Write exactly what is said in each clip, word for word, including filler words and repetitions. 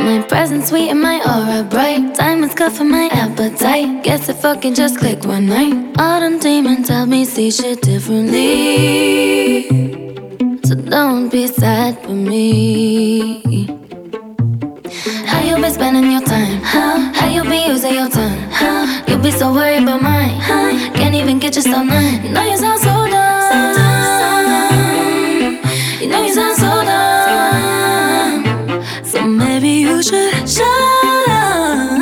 My presence sweet and my aura bright. Diamonds cut for my appetite. Guess it fucking just clicked one night. All them demons help me see shit differently. So don't be sad for me. How you been spending your time? How? How you be using your tongue? How? You be so worried about mine. How? Can't even get yourself none. You know you sound so dumb. So dumb. You know you sound so dumb. So maybe you should shut up.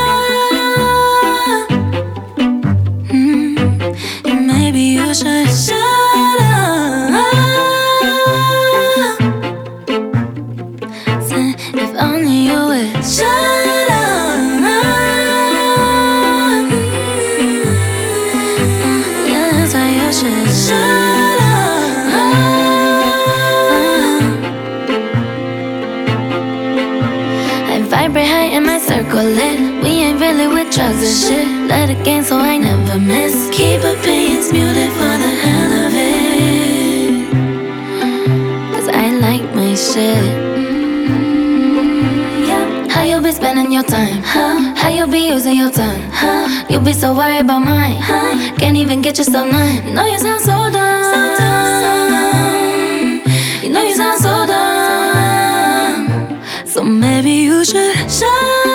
Mm. Maybe you should shut up. Say, if only you would shut up. Yeah, that's why you should shut up. I vibrate high in my circle lit. We ain't really with drugs and shit. Let it gain so I never miss. Keep opinions muted for the hell of it. Cause I like my shit. How you be spending your time? Huh? How you be using your tongue? Huh? You be so worried about mine. Huh? Can't even get yourself none. You know you sound so dumb. So dumb. You know you sound so dumb. So maybe you should shut